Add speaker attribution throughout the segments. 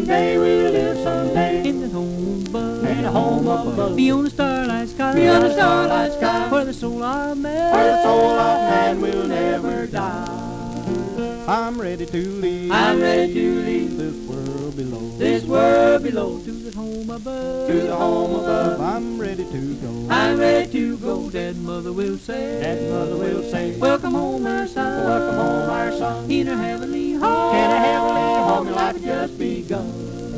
Speaker 1: someday, we'll live someday
Speaker 2: in the home above,
Speaker 1: in the home above,
Speaker 2: beyond the starlight sky,
Speaker 1: beyond the starlight sky,
Speaker 2: where the soul of man,
Speaker 1: where the soul of man will never die.
Speaker 3: I'm ready to leave.
Speaker 1: I'm ready to leave
Speaker 3: this world below.
Speaker 1: this world below
Speaker 2: to the home above,
Speaker 1: to the home above.
Speaker 3: I'm ready to go.
Speaker 1: I'm ready to go.
Speaker 2: Dead mother will say,
Speaker 1: That mother will say,
Speaker 2: welcome home, our son,
Speaker 1: welcome home, our son.
Speaker 2: in our heavenly home.
Speaker 1: In a heavenly home, your life has just begun.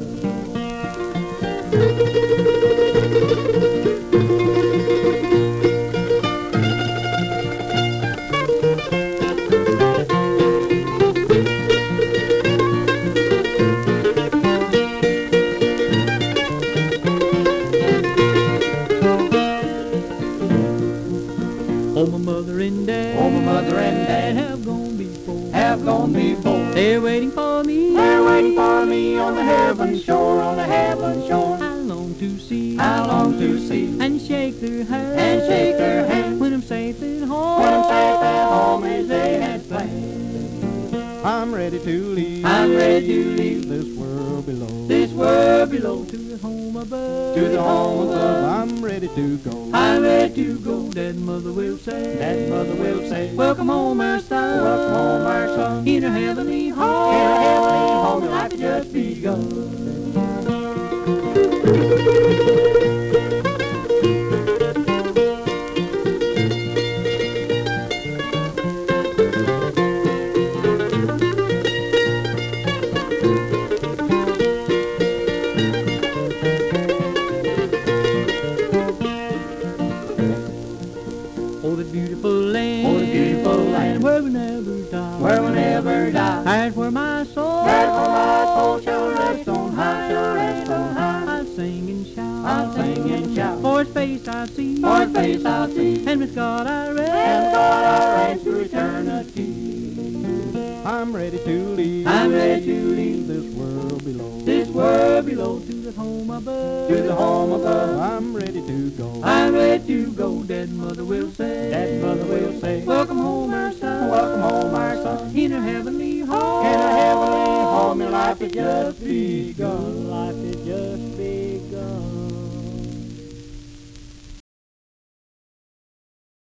Speaker 2: Oh, my mother and dad,
Speaker 1: Oh, my mother and dad
Speaker 2: have gone before,
Speaker 1: have gone before.
Speaker 2: they're waiting for me.
Speaker 1: They're waiting for me on the heaven shore, on the heaven shore.
Speaker 2: I long to see,
Speaker 1: I long to see
Speaker 2: and shake their hand,
Speaker 1: and shake their hand
Speaker 2: when I'm safe at home.
Speaker 1: when I'm safe at home as they had planned.
Speaker 3: I'm ready to leave.
Speaker 1: I'm ready to leave
Speaker 3: this world below.
Speaker 1: this world below
Speaker 2: to the home above,
Speaker 1: to the home above.
Speaker 3: I'm ready to go.
Speaker 1: I'm ready to go.
Speaker 2: Dead mother will say,
Speaker 1: That mother will say,
Speaker 2: welcome home, our son,
Speaker 1: welcome home, our son.
Speaker 2: in our heavenly
Speaker 1: In
Speaker 2: home.
Speaker 1: a heavenly home, your life has just begun.
Speaker 2: Oh, the beautiful land,
Speaker 1: Oh, the beautiful land,
Speaker 2: where we never die,
Speaker 1: where we'll never die.
Speaker 2: that's where my soul,
Speaker 1: That's where my soul shall rest on high, shall rest on high.
Speaker 2: I'll sing and shout,
Speaker 1: I'll sing and shout,
Speaker 2: for his face I see,
Speaker 1: for his face I'll see,
Speaker 2: and with God I
Speaker 1: and
Speaker 2: rest.
Speaker 1: God I reign to eternity.
Speaker 3: I'm ready to leave.
Speaker 1: I'm ready to leave
Speaker 3: this world below.
Speaker 1: this world below
Speaker 2: To the home above,
Speaker 1: to the home above.
Speaker 3: I'm ready to go.
Speaker 1: I'm ready to go.
Speaker 2: dead mother will say,
Speaker 1: That mother will say,
Speaker 2: welcome home, our son,
Speaker 1: welcome home, our son.
Speaker 2: in our heavenly home.
Speaker 1: In a heavenly home, your life has just begun. Life is